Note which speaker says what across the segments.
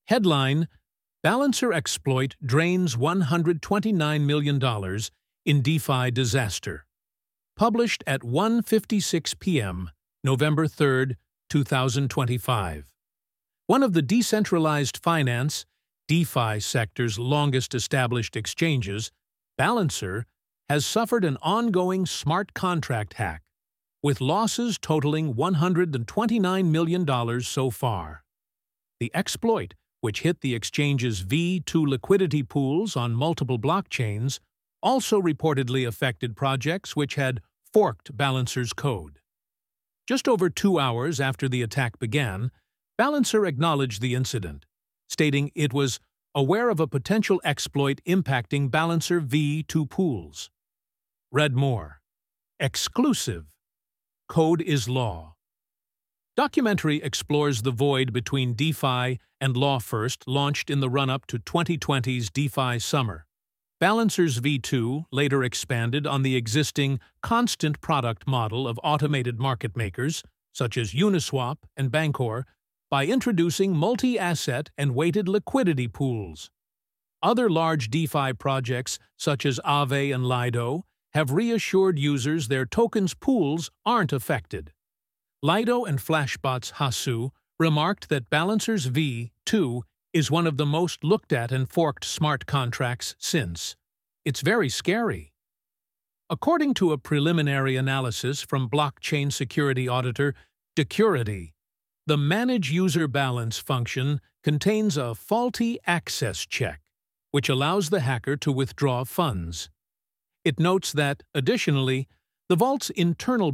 Speaker 1: Headline: Balancer exploit drains $129 million in DeFi disaster. Published at 1:56 p.m., November 3, 2025. One of the decentralized finance, DeFi sector's longest established exchanges, Balancer, has suffered an ongoing smart contract hack, with losses totaling $129 million so far. The exploit, which hit the exchange's V2 liquidity pools on multiple blockchains, also reportedly affected projects which had forked Balancer's code. Just over 2 hours after the attack began, Balancer acknowledged the incident, stating it was aware of a potential exploit impacting Balancer V2 pools. Read more. Exclusive. Code is Law. Documentary explores the void between DeFi and Law First, launched in the run-up to 2020's DeFi Summer. Balancer's V2 later expanded on the existing constant product model of automated market makers, such as Uniswap and Bancor, by introducing multi-asset and weighted liquidity pools. Other large DeFi projects, such as Aave and Lido, have reassured users their tokens' pools aren't affected. Lido and Flashbot's Hasu remarked that Balancer's V2 is one of the most looked at and forked smart contracts since. It's very scary. According to a preliminary analysis from blockchain security auditor Decurity, the Manage User Balance function contains a faulty access check, which allows the hacker to withdraw funds. It notes that, additionally, the vault's internal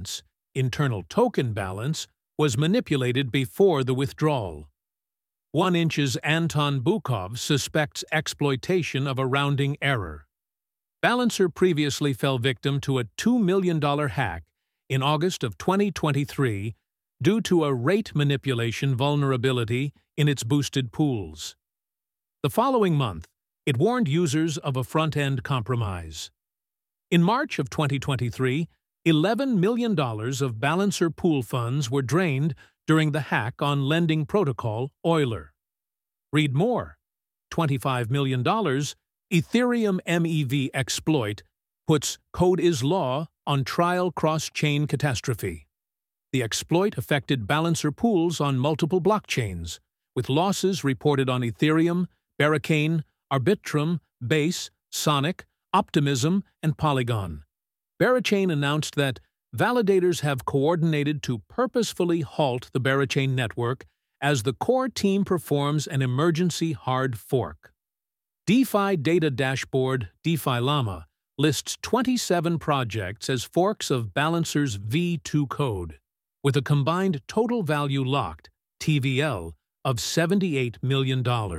Speaker 1: token balance, was manipulated before the withdrawal. 1inch's Anton Bukov suspects exploitation of a rounding error. Balancer previously fell victim to a $2 million hack in August of 2023 due to a rate manipulation vulnerability in its boosted pools. The following month, it warned users of a front-end compromise. In March of 2023, $11 million of Balancer pool funds were drained during the hack on lending protocol Euler. Read more. $25 million Ethereum MEV exploit puts Code is Law on trial cross-chain catastrophe. The exploit affected Balancer pools on multiple blockchains, with losses reported on Ethereum, Barricane, Arbitrum, Base, Sonic, Optimism, and Polygon. Barricane announced that validators have coordinated to purposefully halt the Barricane network as the core team performs an emergency hard fork. DeFi Data Dashboard DeFi Llama lists 27 projects as forks of Balancer's V2 code, with a combined total value locked, TVL, of $78 million.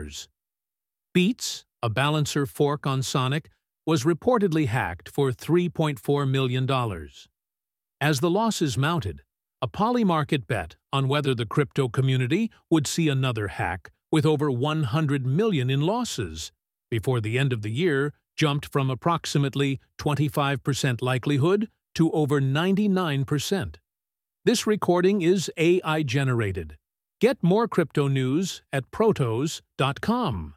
Speaker 1: Beats, a Balancer fork on Sonic, was reportedly hacked for $3.4 million. As the losses mounted, a Polymarket bet on whether the crypto community would see another hack with over $100 million in losses before the end of the year jumped from approximately 25% likelihood to over 99%. This recording is AI-generated. Get more crypto news at protos.com.